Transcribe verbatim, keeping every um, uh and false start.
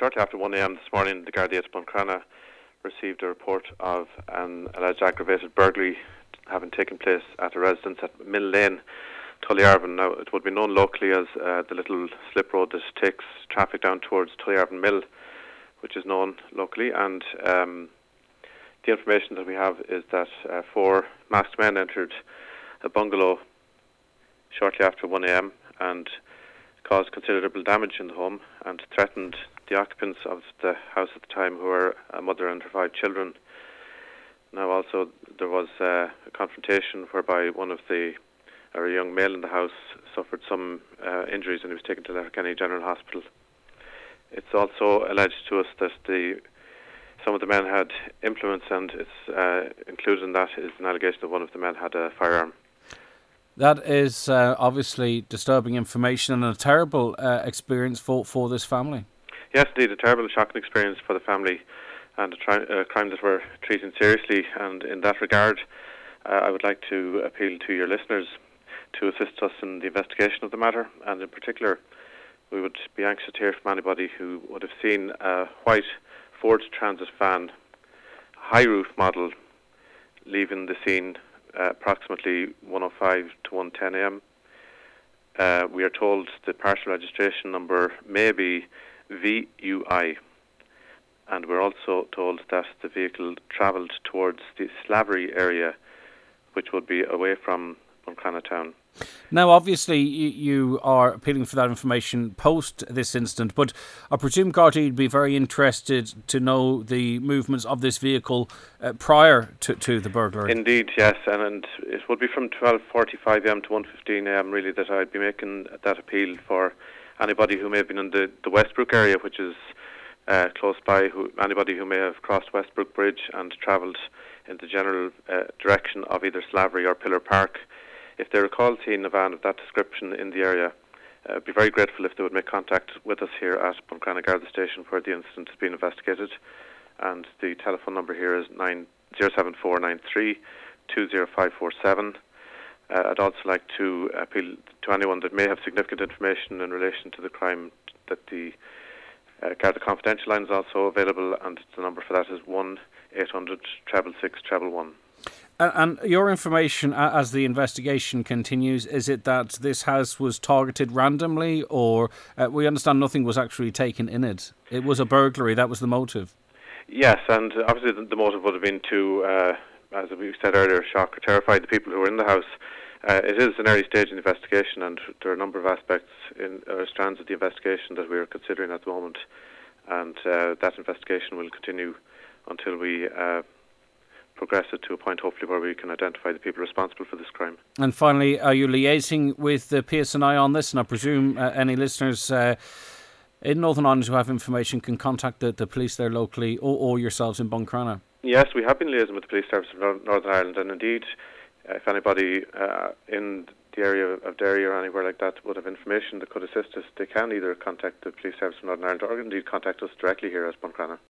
shortly after one a m this morning, the Gardaí at Buncrana received a report of an alleged aggravated burglary having taken place at a residence at Mill Lane, Tullyarvin. Now, it would be known locally as uh, the little slip road that takes traffic down towards Tullyarvin Mill, which is known locally. And um, the information that we have is that uh, four masked men entered a bungalow shortly after one a m and caused considerable damage in the home and threatened the occupants of the house at the time, who were a mother and her five children. Now, also, there was uh, a confrontation whereby one of the, or a young male in the house, suffered some uh, injuries and he was taken to Letterkenny General Hospital. It's also alleged to us that the some of the men had implements, and it's uh, included in that is an allegation that one of the men had a firearm. That is uh, obviously disturbing information and a terrible uh, experience for, for this family. Yes, indeed, a terrible, shocking experience for the family, and a, tri- a crime that we're treating seriously. And in that regard, uh, I would like to appeal to your listeners to assist us in the investigation of the matter. And in particular, we would be anxious to hear from anybody who would have seen a white Ford Transit van, high roof model, leaving the scene uh, approximately one oh five to one ten a m. Uh, we are told the partial registration number may be V U I, and we're also told that the vehicle travelled towards the Slavery area, which would be away from Buncrana town. Now, obviously, you, you are appealing for that information post this incident, but I presume Gardaí would be very interested to know the movements of this vehicle uh, prior to, to the burglary. Indeed, yes, and, and it would be from twelve forty-five a m to one fifteen a m really that I'd be making that appeal for anybody who may have been in the, the Westbrook area, which is uh, close by, who, anybody who may have crossed Westbrook Bridge and travelled in the general uh, direction of either Slavery or Pillar Park. If they recall seeing a van of that description in the area, uh, I'd be very grateful if they would make contact with us here at Buncrana Garda Station, where the incident is being investigated. And the telephone number here is nine zero seven four nine three two zero five four seven. Uh, I'd also like to appeal to anyone that may have significant information in relation to the crime that the uh, Garda Confidential line is also available, and the number for that is one eight hundred six six six one one one. And your information as the investigation continues, is it that this house was targeted randomly, or uh, we understand nothing was actually taken in it? It was a burglary, that was the motive? Yes, and obviously the, the motive would have been to, uh, as we said earlier, shock or terrify the people who were in the house. Uh, it is an early stage in the investigation, and there are a number of aspects in uh, strands of the investigation that we are considering at the moment, and uh, that investigation will continue until we Uh, progress it to a point, hopefully, where we can identify the people responsible for this crime. And finally, are you liaising with the P S N I on this? And I presume uh, any listeners uh, in Northern Ireland who have information can contact the, the police there locally, or, or yourselves in Buncrana. Yes, we have been liaising with the Police Service of Northern Ireland, and indeed, uh, if anybody uh, in the area of Derry or anywhere like that would have information that could assist us, they can either contact the Police Service of Northern Ireland or indeed contact us directly here at Buncrana.